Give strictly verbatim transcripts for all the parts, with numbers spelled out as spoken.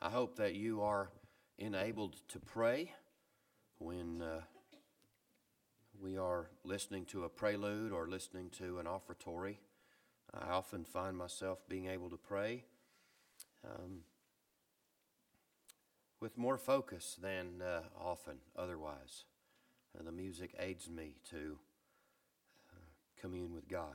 I hope that you are enabled to pray when uh, we are listening to a prelude or listening to an offertory. I often find myself being able to pray um, with more focus than uh, often otherwise. And the music aids me to uh, commune with God.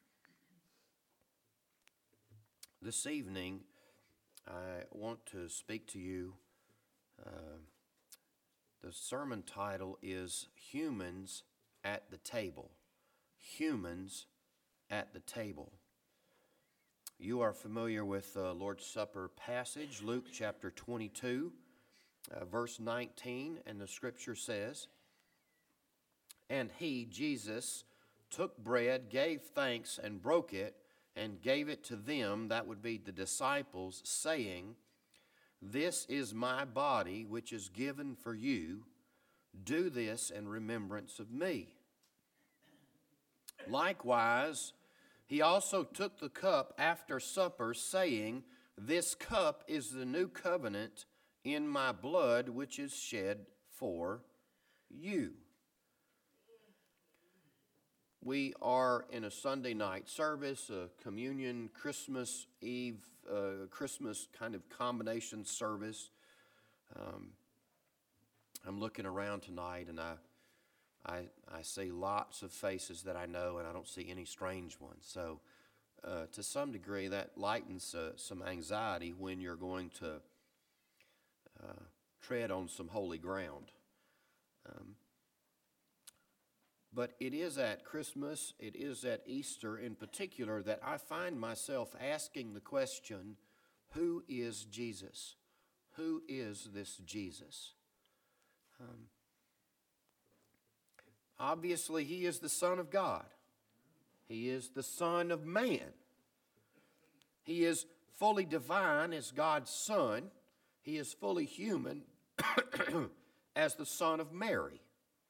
This evening, I want to speak to you. Uh, the sermon title is Humans at the Table. Humans at the Table. You are familiar with the Lord's Supper passage, Luke chapter twenty-two, uh, verse nineteen, and the scripture says, "And he, Jesus, took bread, gave thanks, and broke it, and gave it to them," that would be the disciples, saying, "This is my body, which is given for you. Do this in remembrance of me." Likewise, he also took the cup after supper, saying, "This cup is the new covenant in my blood, which is shed for you." We are in a Sunday night service, a communion, Christmas Eve, uh, Christmas kind of combination service. Um, I'm looking around tonight, and I, I, I see lots of faces that I know, and I don't see any strange ones. So, uh, to some degree, that lightens uh, some anxiety when you're going to uh, tread on some holy ground. Um, But it is at Christmas, it is at Easter in particular, that I find myself asking the question, who is Jesus? Who is this Jesus? Um, obviously, he is the Son of God. He is the Son of man. He is fully divine as God's Son. He is fully human as the Son of Mary.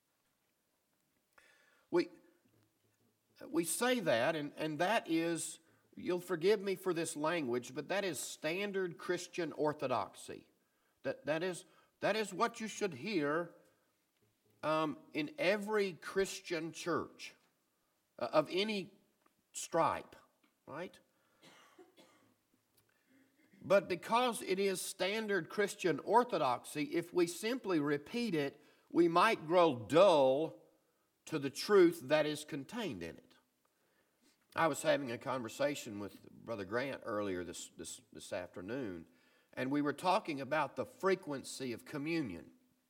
We we say that, and, and that is, you'll forgive me for this language, but that is standard Christian orthodoxy. That that is that is what you should hear um, in every Christian church uh, of any stripe, right? But because it is standard Christian orthodoxy, if we simply repeat it, we might grow dull to the truth that is contained in it. I was having a conversation with Brother Grant earlier this, this, this afternoon, and we were talking about the frequency of communion.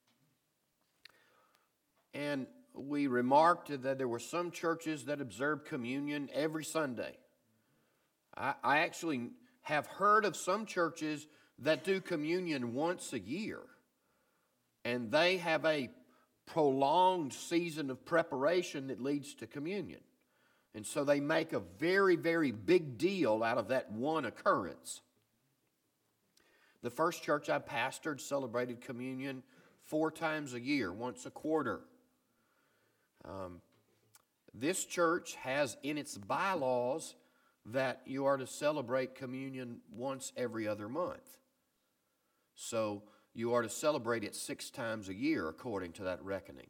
And we remarked that there were some churches that observed communion every Sunday. I, I actually have heard of some churches that do communion once a year, and they have a prolonged season of preparation that leads to communion. And so they make a very, very big deal out of that one occurrence. The first church I pastored celebrated communion four times a year, once a quarter. Um, this church has in its bylaws that you are to celebrate communion once every other month. So you are to celebrate it six times a year according to that reckoning.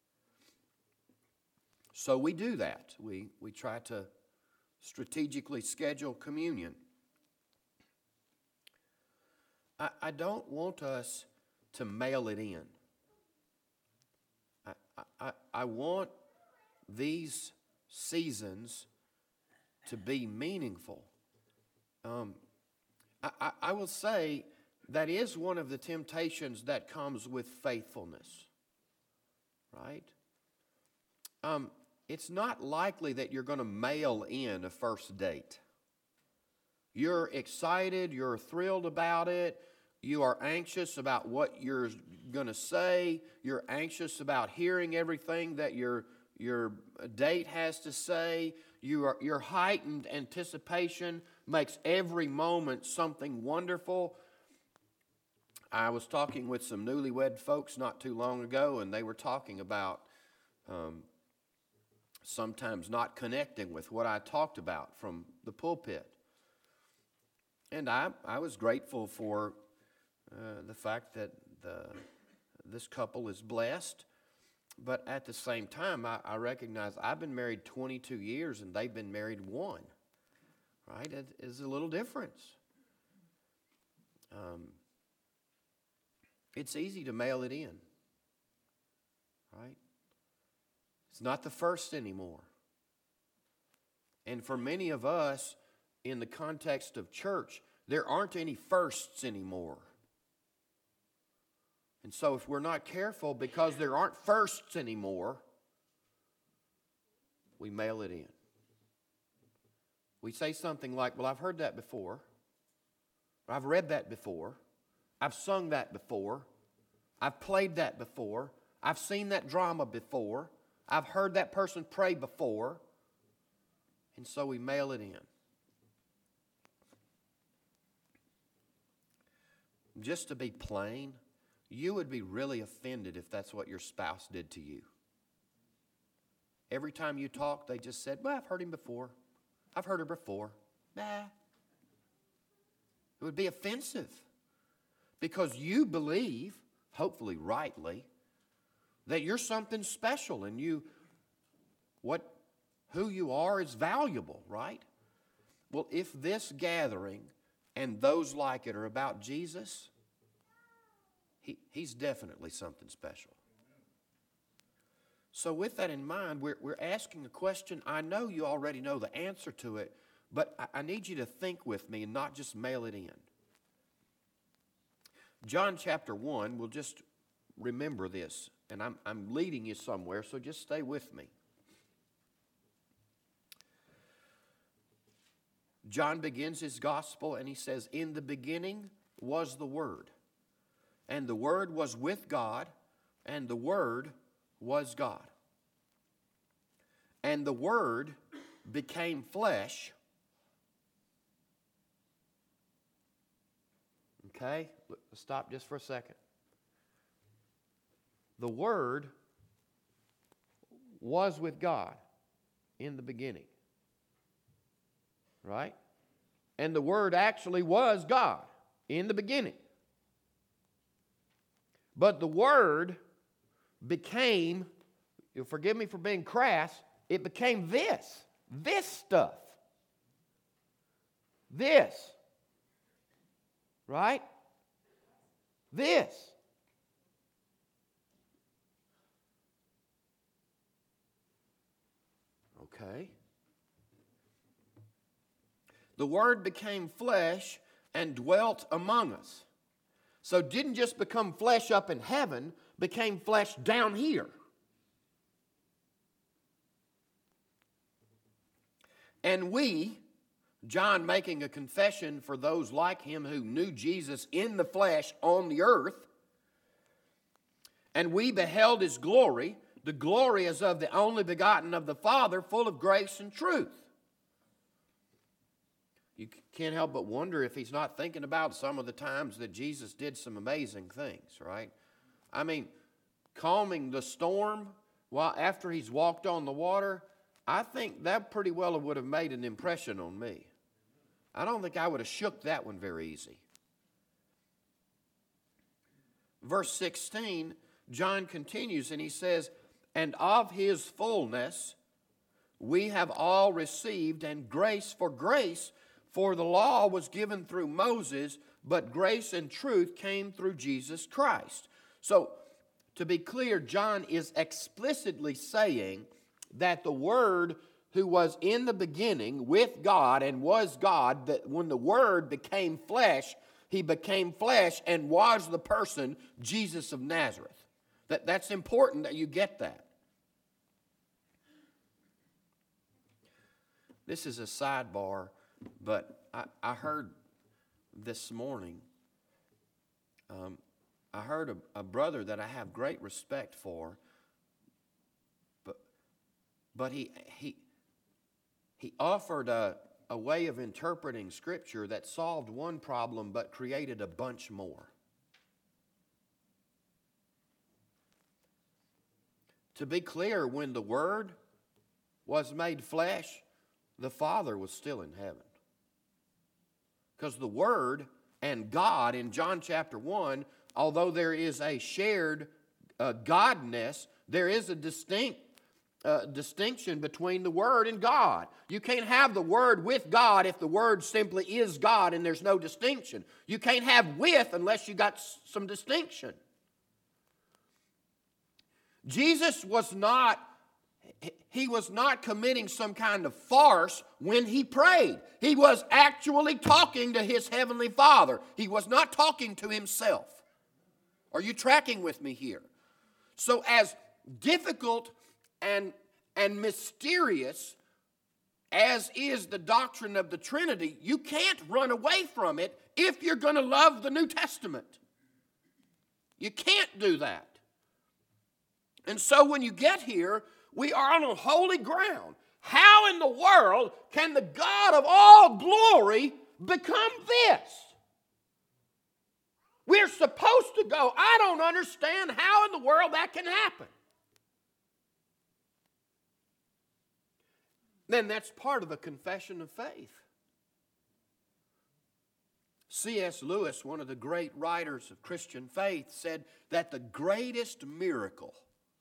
So we do that. We, we try to strategically schedule communion. I, I don't want us to mail it in. I, I, I want these seasons to be meaningful. Um, I, I, I will say that is one of the temptations that comes with faithfulness, right? Um, it's not likely that you're going to mail in a first date. You're excited, you're thrilled about it, you are anxious about what you're going to say, you're anxious about hearing everything that your your date has to say. You are, your heightened anticipation makes every moment something wonderful. I was talking with some newlywed folks not too long ago, and they were talking about um, sometimes not connecting with what I talked about from the pulpit. And I, I was grateful for uh, the fact that the, this couple is blessed. But at the same time, I, I recognize I've been married twenty-two years and they've been married one. Right? It is a little difference. Um, it's easy to mail it in. Right? It's not the first anymore. And for many of us, in the context of church, there aren't any firsts anymore. And so if we're not careful, because there aren't firsts anymore, we mail it in. We say something like, well, I've heard that before. I've read that before. I've sung that before. I've played that before. I've seen that drama before. I've heard that person pray before. And so we mail it in. Just to be plain, you would be really offended if that's what your spouse did to you. Every time you talk, they just said, well, I've heard him before. I've heard her before. Nah. It would be offensive because you believe, hopefully rightly, that you're something special and you, what, who you are is valuable, right? Well, if this gathering and those like it are about Jesus, he, he's definitely something special. So with that in mind, we're, we're asking a question. I know you already know the answer to it, but I, I need you to think with me and not just mail it in. John chapter one, we'll just remember this, and I'm, I'm leading you somewhere, so just stay with me. John begins his gospel and he says, in the beginning was the Word, and the Word was with God, and the Word was God. And the Word became flesh. Okay, let's stop just for a second. The Word was with God in the beginning. Right? And the Word actually was God in the beginning. But the Word became, you'll forgive me for being crass, it became this. This stuff. This. Right? This. Okay. The Word became flesh and dwelt among us. So it didn't just become flesh up in heaven, became flesh down here. And we, John making a confession for those like him who knew Jesus in the flesh on the earth, and we beheld his glory. The glory is of the only begotten of the Father, full of grace and truth. You can't help but wonder if he's not thinking about some of the times that Jesus did some amazing things, right? I mean, calming the storm while after he's walked on the water, I think that pretty well would have made an impression on me. I don't think I would have shook that one very easy. Verse sixteen, John continues and he says, and of his fullness we have all received, and grace for grace. For the law was given through Moses, but grace and truth came through Jesus Christ. So, to be clear, John is explicitly saying that the Word who was in the beginning with God and was God, that when the Word became flesh, he became flesh and was the person, Jesus of Nazareth. That, that's important that you get that. This is a sidebar. But I, I heard this morning, um, I heard a, a brother that I have great respect for, but but he he he offered a, a way of interpreting Scripture that solved one problem but created a bunch more. To be clear, when the Word was made flesh, the Father was still in heaven. Because the Word and God in John chapter one, although there is a shared uh, Godness, there is a distinct uh, distinction between the Word and God. You can't have the Word with God if the Word simply is God and there's no distinction. You can't have with unless you got s- some distinction. Jesus was not, he was not committing some kind of farce when he prayed. He was actually talking to his heavenly Father. He was not talking to himself. Are you tracking with me here? So as difficult and, and mysterious as is the doctrine of the Trinity, you can't run away from it if you're going to love the New Testament. You can't do that. And so when you get here, we are on holy ground. How in the world can the God of all glory become this? We're supposed to go, I don't understand how in the world that can happen. Then that's part of the confession of faith. C S Lewis, one of the great writers of Christian faith, said that the greatest miracle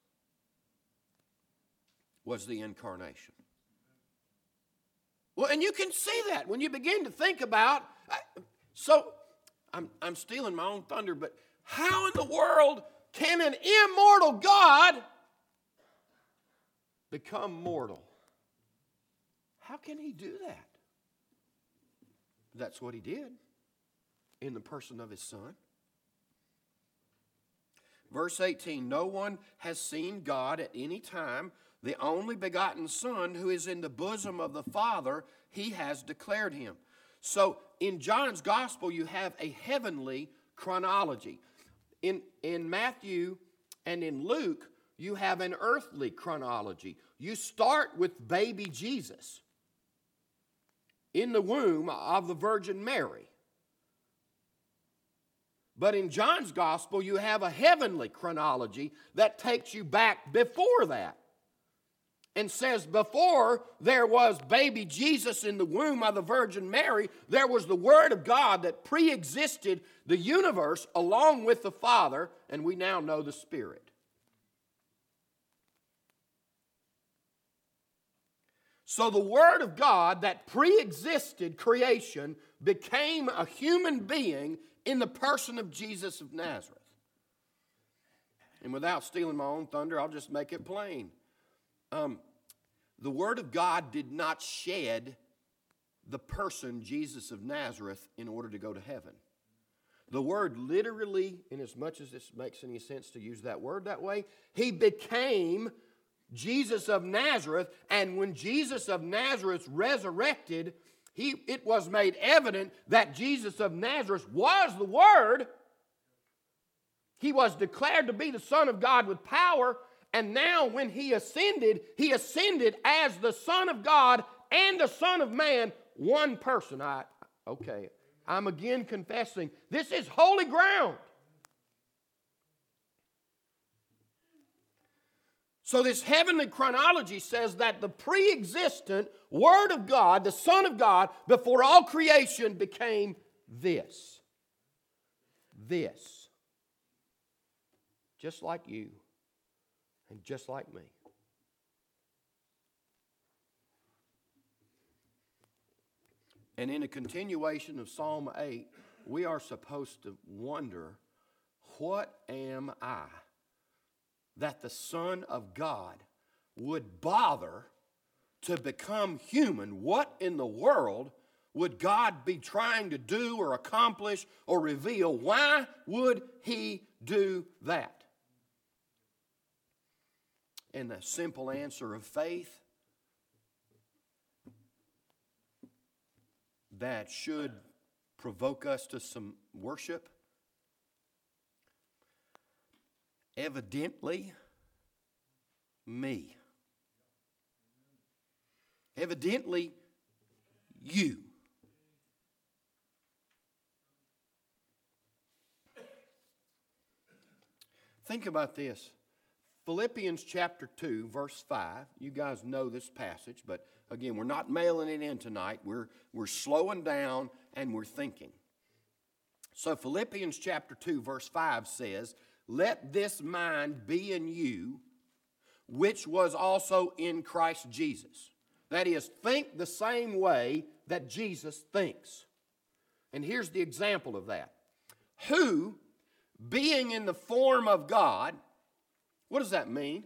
was the incarnation. Well, and you can see that when you begin to think about, so I'm, I'm stealing my own thunder, but how in the world can an immortal God become mortal? How can he do that? That's what he did in the person of his Son. Verse eighteen, no one has seen God at any time. The only begotten Son who is in the bosom of the Father, he has declared him. So in John's gospel, you have a heavenly chronology. In, in Matthew and in Luke, you have an earthly chronology. You start with baby Jesus in the womb of the Virgin Mary. But in John's gospel, you have a heavenly chronology that takes you back before that. And says before there was baby Jesus in the womb of the Virgin Mary, there was the Word of God that pre-existed the universe along with the Father, and we now know the Spirit. So the Word of God that pre-existed creation became a human being in the person of Jesus of Nazareth. And without stealing my own thunder, I'll just make it plain. Um, the Word of God did not shed the person Jesus of Nazareth in order to go to heaven. The Word literally, in as much as this makes any sense to use that word that way, he became Jesus of Nazareth, and when Jesus of Nazareth resurrected, he, it was made evident that Jesus of Nazareth was the Word. He was declared to be the Son of God with power. And now when he ascended, he ascended as the Son of God and the Son of Man, one person. I, okay, I'm again confessing, this is holy ground. So this heavenly chronology says that the pre-existent Word of God, the Son of God, before all creation became this. This. Just like you. And just like me. And in a continuation of Psalm eight, we are supposed to wonder, what am I that the Son of God would bother to become human? What in the world would God be trying to do or accomplish or reveal? Why would he do that? And the simple answer of faith that should provoke us to some worship. Evidently, me. Evidently, you. Think about this. Philippians chapter two, verse five. You guys know this passage, but again, we're not mailing it in tonight. We're, we're slowing down and we're thinking. So Philippians chapter two, verse five says, let this mind be in you, which was also in Christ Jesus. That is, think the same way that Jesus thinks. And here's the example of that. Who, being in the form of God, what does that mean?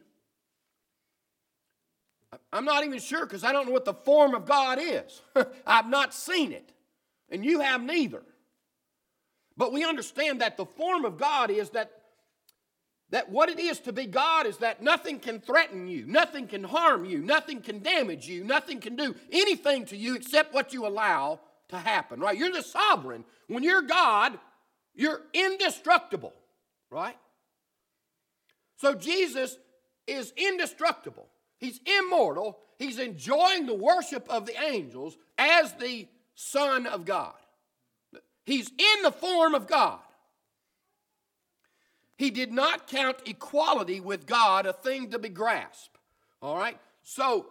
I'm not even sure because I don't know what the form of God is. I've not seen it, and you have neither. But we understand that the form of God is that, that what it is to be God is that nothing can threaten you, nothing can harm you, nothing can damage you, nothing can do anything to you except what you allow to happen, right? You're the sovereign. When you're God, you're indestructible, right? So Jesus is indestructible. He's immortal. He's enjoying the worship of the angels as the Son of God. He's in the form of God. He did not count equality with God a thing to be grasped. All right? So,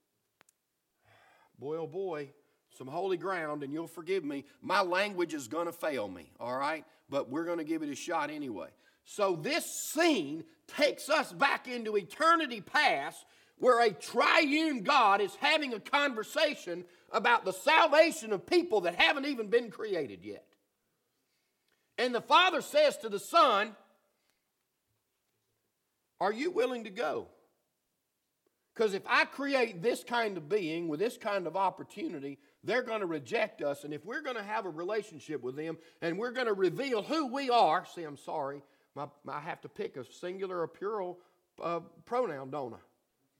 boy, oh boy, some holy ground, and you'll forgive me. My language is going to fail me, all right? But we're going to give it a shot anyway. So this scene takes us back into eternity past where a triune God is having a conversation about the salvation of people that haven't even been created yet. And the Father says to the Son, are you willing to go? Because if I create this kind of being with this kind of opportunity, they're going to reject us. And if we're going to have a relationship with them and we're going to reveal who we are, see, I'm sorry, my, I have to pick a singular or plural uh, pronoun, don't I?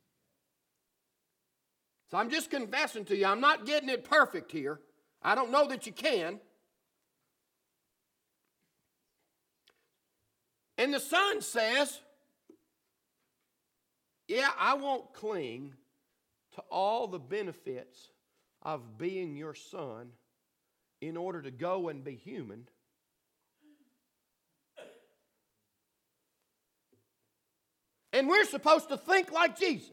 So I'm just confessing to you, I'm not getting it perfect here. I don't know that you can. And the Son says, yeah, I won't cling to all the benefits of being your son in order to go and be human. And we're supposed to think like Jesus.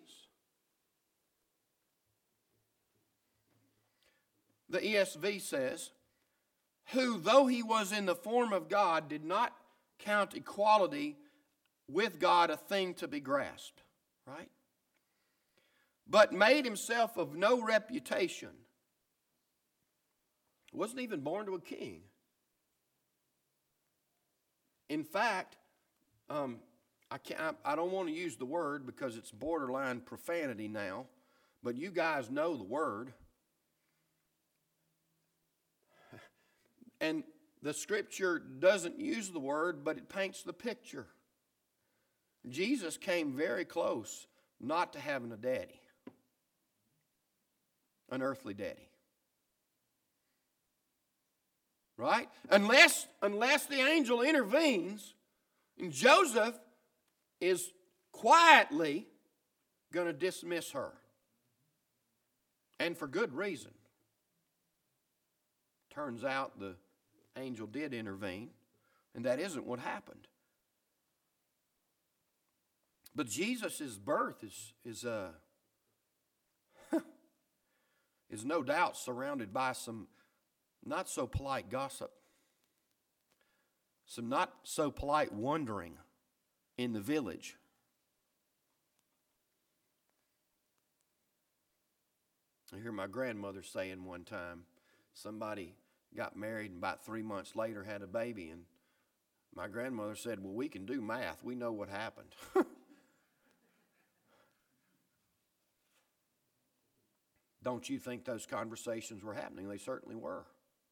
The E S V says, who, though he was in the form of God, did not count equality with God a thing to be grasped. Right? But made himself of no reputation. Wasn't even born to a king. In fact, um, I can't. I don't want to use the word because it's borderline profanity now, but you guys know the word. And the scripture doesn't use the word, but it paints the picture. Jesus came very close not to having a daddy, an earthly daddy. Right? Unless, unless the angel intervenes, and Joseph is quietly going to dismiss her. And for good reason. Turns out the angel did intervene, and that isn't what happened. But Jesus' birth is, is, uh, is no doubt surrounded by some not so polite gossip, some not so polite wondering in the village. I hear my grandmother saying one time, somebody got married and about three months later had a baby, and my grandmother said, well, we can do math. We know what happened. Don't you think those conversations were happening? They certainly were.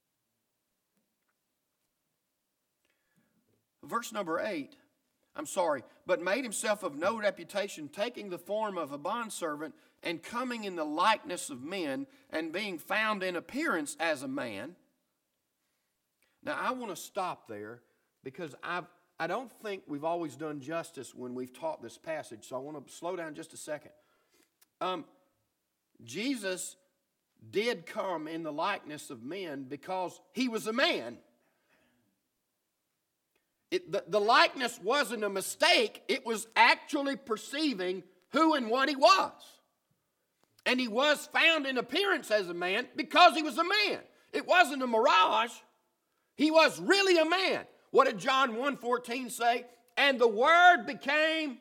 Verse number eight, I'm sorry, but made himself of no reputation, taking the form of a bondservant and coming in the likeness of men and being found in appearance as a man. Now, I want to stop there because I've, I don't think we've always done justice when we've taught this passage, so I want to slow down just a second. Um, Jesus did come in the likeness of men because he was a man. It, the, the likeness wasn't a mistake. It was actually perceiving who and what he was. And he was found in appearance as a man because he was a man. It wasn't a mirage. He was really a man. What did John one fourteen say? And the Word became.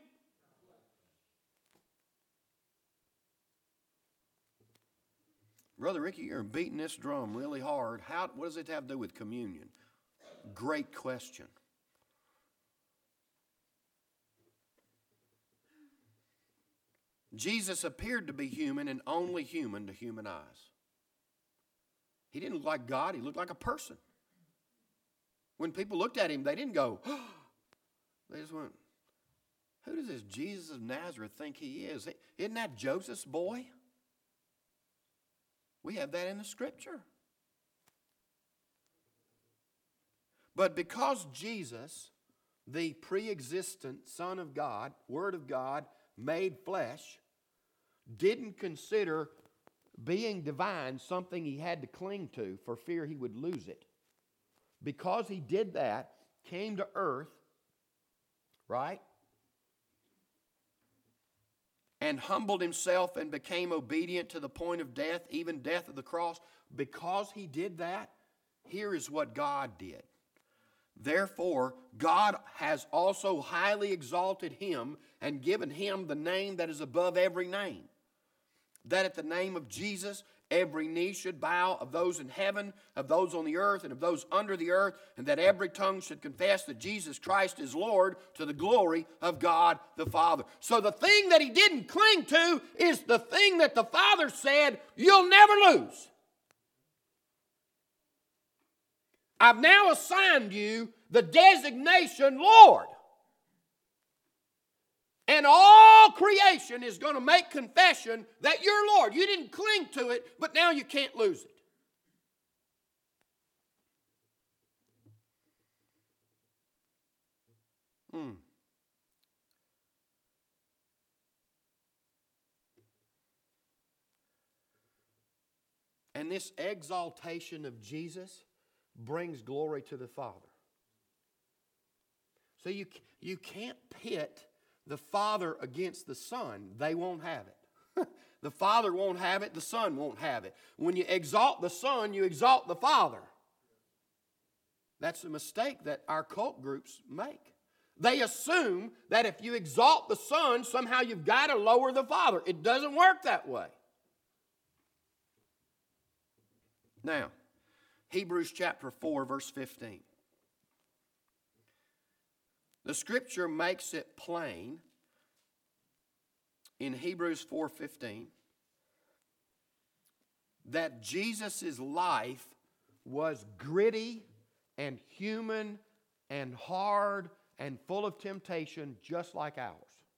Brother Ricky, you're beating this drum really hard. How, what does it have to do with communion? Great question. Jesus appeared to be human and only human to human eyes. He didn't look like God. He looked like a person. When people looked at him, they didn't go, oh. They just went, who does this Jesus of Nazareth think he is? Isn't that Joseph's boy? We have that in the Scripture. But because Jesus, the pre-existent Son of God, Word of God, made flesh, didn't consider being divine something he had to cling to for fear he would lose it. Because he did that, came to earth, right? And humbled himself and became obedient to the point of death, even death of the cross. Because he did that, here is what God did. Therefore, God has also highly exalted him and given him the name that is above every name. That at the name of Jesus, every knee should bow, of those in heaven, of those on the earth, and of those under the earth, and that every tongue should confess that Jesus Christ is Lord, to the glory of God the Father. So the thing that he didn't cling to is the thing that the Father said, you'll never lose. I've now assigned you the designation Lord. And all creation is going to make confession that you're Lord. You didn't cling to it, but now you can't lose it. Hmm. And this exaltation of Jesus brings glory to the Father. So you, you can't pit the Father against the Son. They won't have it. The Father won't have it. The Son won't have it. When you exalt the Son, you exalt the Father. That's a mistake that our cult groups make. They assume that if you exalt the Son, somehow you've got to lower the Father. It doesn't work that way. Now, Hebrews chapter four, verse fifteen. The Scripture makes it plain in Hebrews four fifteen that Jesus' life was gritty and human and hard and full of temptation just like ours.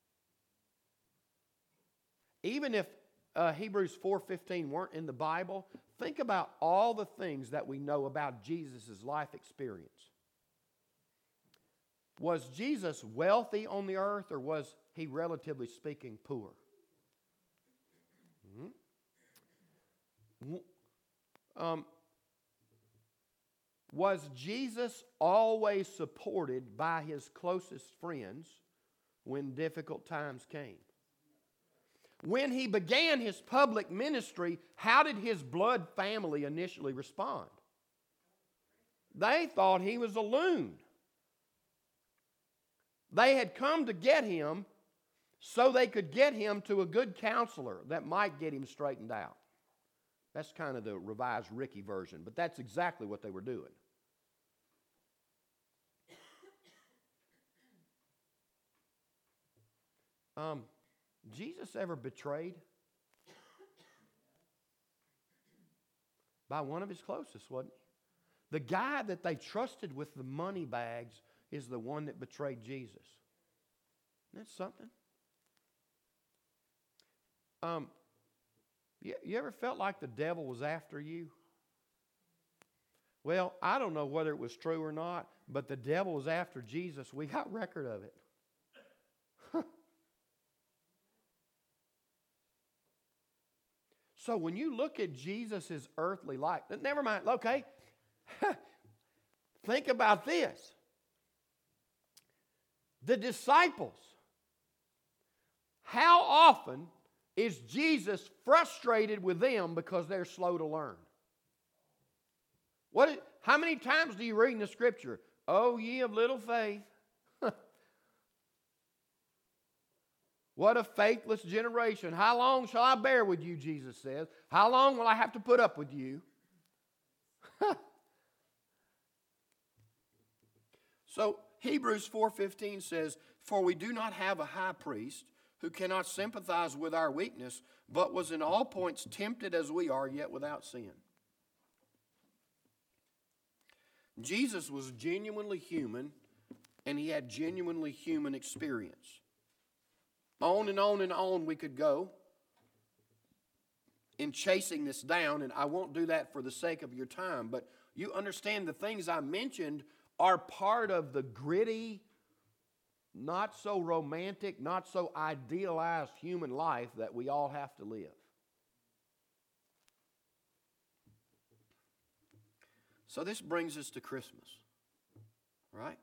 Even if uh, Hebrews four fifteen weren't in the Bible, think about all the things that we know about Jesus' life experience. Was Jesus wealthy on the earth, or was he, relatively speaking, poor? Mm-hmm. Um, was Jesus always supported by his closest friends when difficult times came? When he began his public ministry, how did his blood family initially respond? They thought he was a loon. They had come to get him so they could get him to a good counselor that might get him straightened out. That's kind of the revised Ricky version, but that's exactly what they were doing. Um, Jesus ever betrayed? By one of his closest, wasn't he? The guy that they trusted with the money bags is the one that betrayed Jesus. Isn't that something? Um, you, you ever felt like the devil was after you? Well, I don't know whether it was true or not, but the devil was after Jesus. We got record of it. So when you look at Jesus' earthly life, never mind, okay, think about this. The disciples, how often is Jesus frustrated with them because they're slow to learn? What is, How many times do you read in the Scripture, "O ye of little faith"? What a faithless generation. How long shall I bear with you, Jesus says? How long will I have to put up with you? So Hebrews four fifteen says, "For we do not have a high priest who cannot sympathize with our weakness, but was in all points tempted as we are, yet without sin." Jesus was genuinely human, and he had genuinely human experience. On and on and on we could go in chasing this down, and I won't do that for the sake of your time, but you understand the things I mentioned are part of the gritty, not so romantic, not so idealized human life that we all have to live. So this brings us to Christmas, right?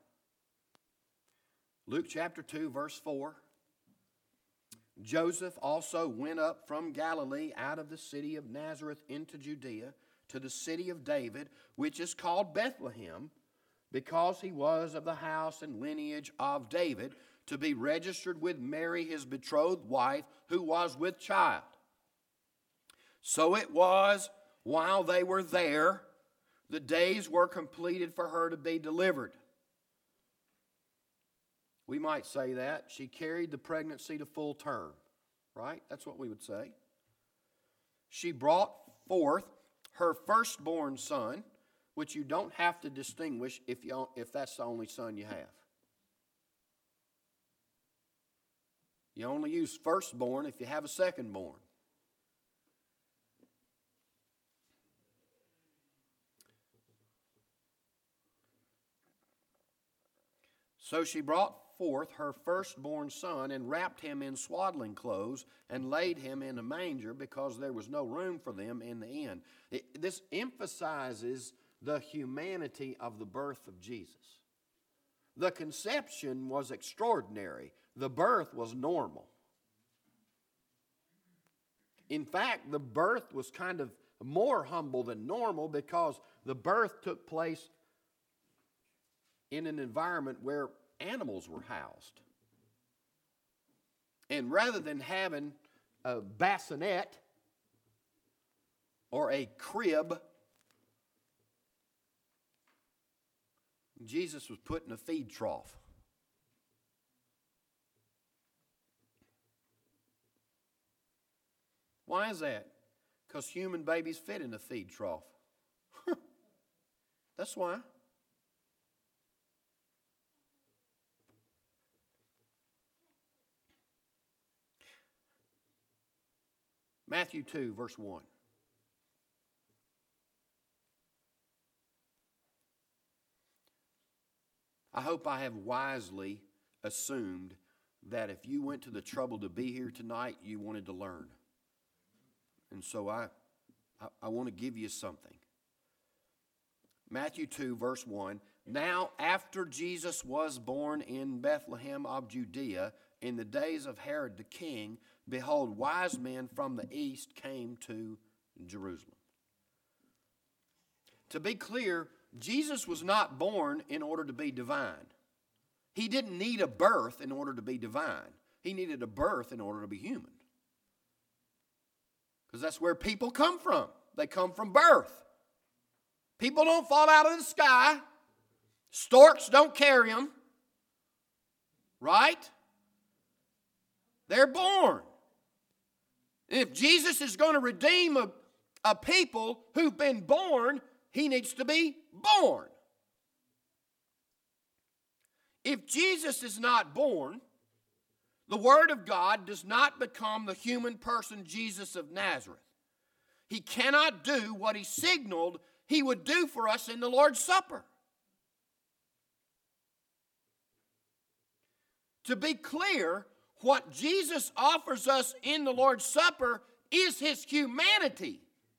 Luke chapter two, verse four. "Joseph also went up from Galilee out of the city of Nazareth into Judea to the city of David, which is called Bethlehem, because he was of the house and lineage of David, to be registered with Mary, his betrothed wife, who was with child. So it was, while they were there, the days were completed for her to be delivered." We might say that. She carried the pregnancy to full term, right? That's what we would say. "She brought forth her firstborn son," which you don't have to distinguish if, you, if that's the only son you have. You only use firstborn if you have a secondborn. "So she brought forth her firstborn son and wrapped him in swaddling clothes and laid him in a manger, because there was no room for them in the inn." It, this emphasizes the humanity of the birth of Jesus. The conception was extraordinary. The birth was normal. In fact, the birth was kind of more humble than normal, because the birth took place in an environment where animals were housed. And rather than having a bassinet or a crib, Jesus was put in a feed trough. Why is that? Because human babies fit in a feed trough. That's why. Matthew two, verse one. I hope I have wisely assumed that if you went to the trouble to be here tonight, you wanted to learn. And so I, I, I want to give you something. Matthew two, verse one. "Now after Jesus was born in Bethlehem of Judea, in the days of Herod the king, behold, wise men from the east came to Jerusalem." To be clear, Jesus was not born in order to be divine. He didn't need a birth in order to be divine. He needed a birth in order to be human. Because that's where people come from. They come from birth. People don't fall out of the sky. Storks don't carry them. Right? They're born. If Jesus is going to redeem a, a people who've been born, he needs to be born. If Jesus is not born, the Word of God does not become the human person Jesus of Nazareth. He cannot do what he signaled he would do for us in the Lord's Supper. To be clear, what Jesus offers us in the Lord's Supper is his humanity.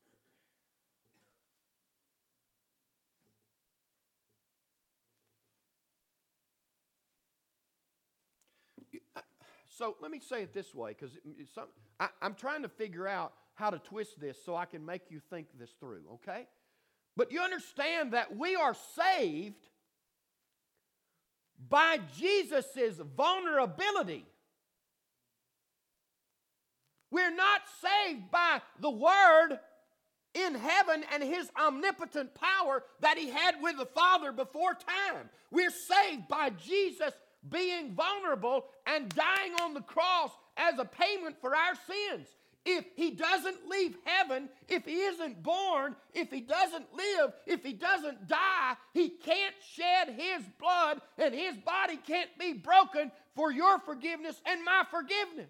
So let me say it this way, because I'm trying to figure out how to twist this so I can make you think this through, okay? But you understand that we are saved by Jesus' vulnerability. We're not saved by the Word in heaven and His omnipotent power that He had with the Father before time. We're saved by Jesus being vulnerable and dying on the cross as a payment for our sins. If He doesn't leave heaven, if He isn't born, if He doesn't live, if He doesn't die, He can't shed His blood and His body can't be broken for your forgiveness and my forgiveness.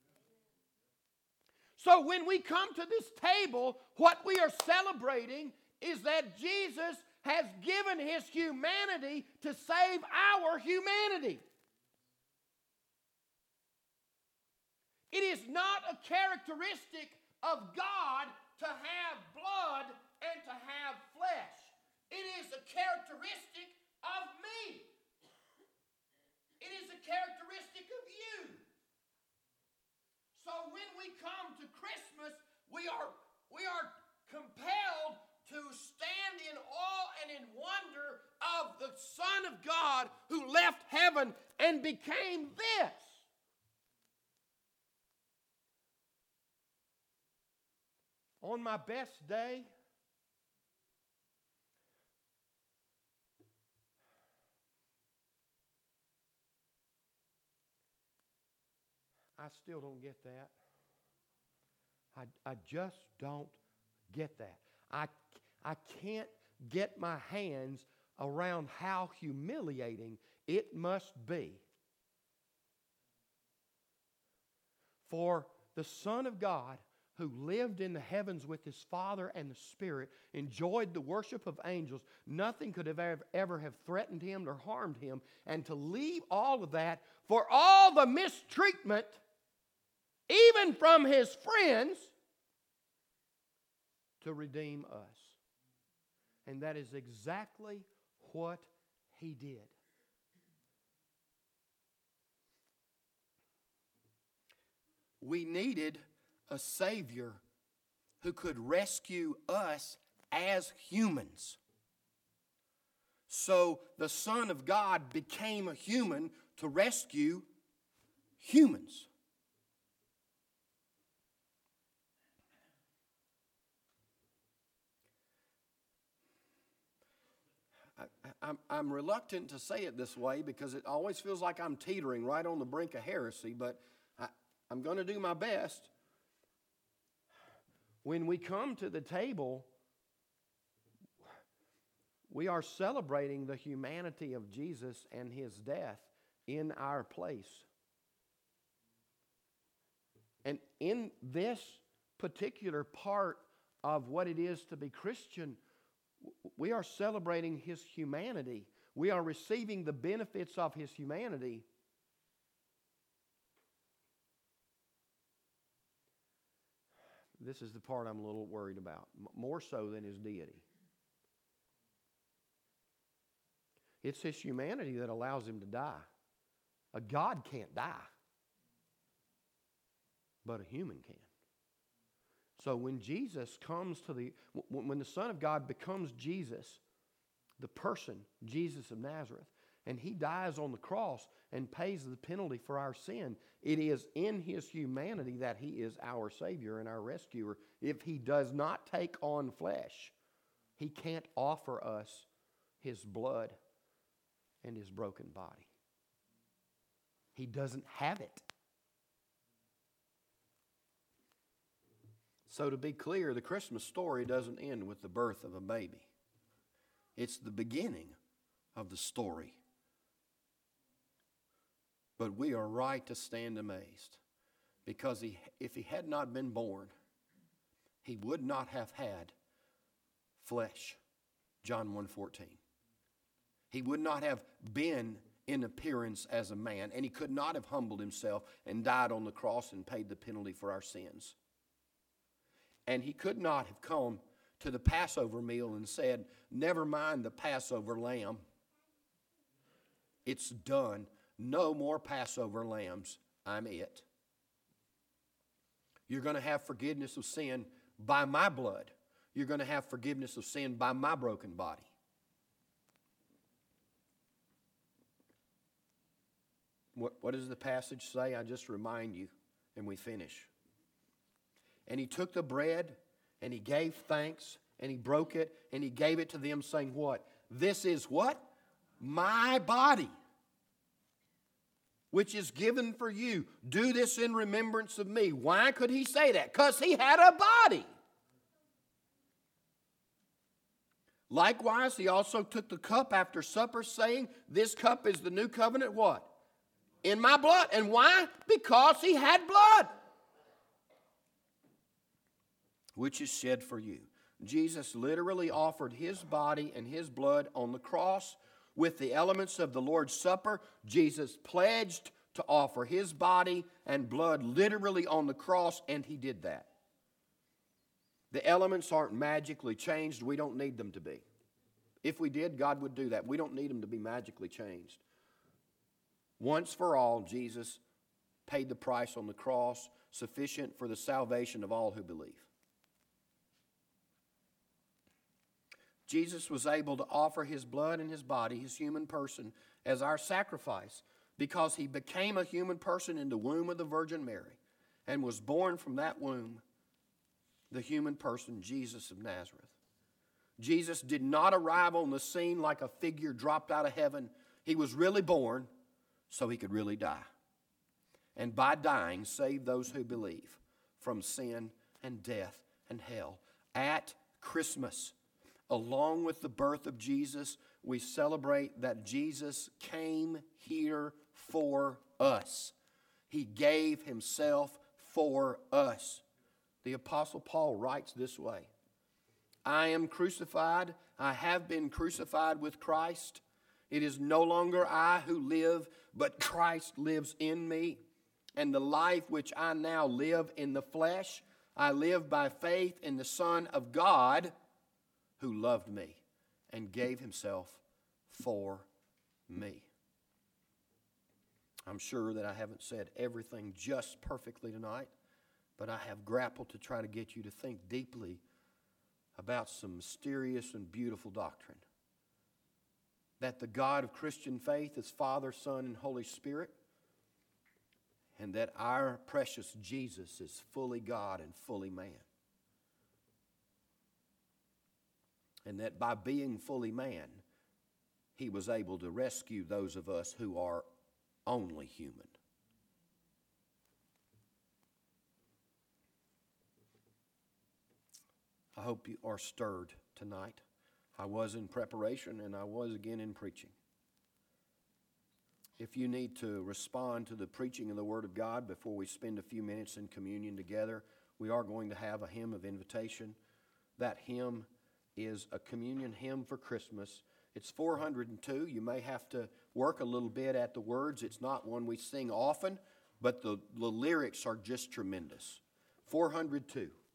So when we come to this table, what we are celebrating is that Jesus has given His humanity to save our humanity. It is not a characteristic of God to have blood and to have flesh. It is a characteristic of me. It is a characteristic of you. So when we come to Christmas, we are, we are compelled to stand in awe and in wonder of the Son of God who left heaven and became this. On my best day, I still don't get that. I, I just don't get that. I, I can't get my hands around how humiliating it must be for the Son of God, who lived in the heavens with His Father and the Spirit, enjoyed the worship of angels, nothing could have ever, ever have threatened Him or harmed Him, and to leave all of that for all the mistreatment, even from His friends, to redeem us. And that is exactly what He did. We needed a Savior who could rescue us as humans. So the Son of God became a human to rescue humans. I, I'm, I'm reluctant to say it this way because it always feels like I'm teetering right on the brink of heresy, but I, I'm going to do my best. When we come to the table, we are celebrating the humanity of Jesus and His death in our place. And in this particular part of what it is to be Christian, we are celebrating His humanity. We are receiving the benefits of His humanity. This is the part I'm a little worried about, more so than His deity. It's His humanity that allows Him to die. A God can't die, but a human can. So when Jesus comes to the, when the Son of God becomes Jesus, the person, Jesus of Nazareth, and He dies on the cross and pays the penalty for our sin, it is in His humanity that He is our Savior and our rescuer. If He does not take on flesh, He can't offer us His blood and His broken body. He doesn't have it. So to be clear, the Christmas story doesn't end with the birth of a baby. It's the beginning of the story. But we are right to stand amazed because he, if He had not been born, He would not have had flesh, John one fourteen. He would not have been in appearance as a man, and He could not have humbled Himself and died on the cross and paid the penalty for our sins. And He could not have come to the Passover meal and said, never mind the Passover lamb. It's done. No more Passover lambs. I'm it. You're going to have forgiveness of sin by my blood. you're going to have forgiveness of sin by my broken body. What, what does the passage say? I just remind you, and we finish. And he took the bread, and he gave thanks, and he broke it, and he gave it to them, saying what? This is what? My body, which is given for you. Do this in remembrance of me. Why could he say that? Because he had a body. Likewise, he also took the cup after supper, saying, this cup is the new covenant, what? In my blood. And why? Because he had blood, which is shed for you. Jesus literally offered his body and his blood on the cross. With the elements of the Lord's Supper, Jesus pledged to offer his body and blood literally on the cross, and he did that. The elements aren't magically changed. We don't need them to be. If we did, God would do that. We don't need them to be magically changed. Once for all, Jesus paid the price on the cross, sufficient for the salvation of all who believe. Jesus was able to offer his blood and his body, his human person, as our sacrifice because he became a human person in the womb of the Virgin Mary and was born from that womb, the human person, Jesus of Nazareth. Jesus did not arrive on the scene like a figure dropped out of heaven. He was really born so he could really die. And by dying, save those who believe from sin and death and hell. At Christmas, along with the birth of Jesus, we celebrate that Jesus came here for us. He gave himself for us. The Apostle Paul writes this way, I am crucified, I have been crucified with Christ. It is no longer I who live, but Christ lives in me. And the life which I now live in the flesh, I live by faith in the Son of God, who loved me and gave himself for me. I'm sure that I haven't said everything just perfectly tonight, but I have grappled to try to get you to think deeply about some mysterious and beautiful doctrine. That the God of Christian faith is Father, Son, and Holy Spirit, and that our precious Jesus is fully God and fully man. And that by being fully man, he was able to rescue those of us who are only human. I hope you are stirred tonight. I was in preparation and I was again in preaching. If you need to respond to the preaching of the Word of God before we spend a few minutes in communion together, we are going to have a hymn of invitation. That hymn is a communion hymn for Christmas. It's four hundred two. You may have to work a little bit at the words. It's not one we sing often, but the, the lyrics are just tremendous. four hundred two.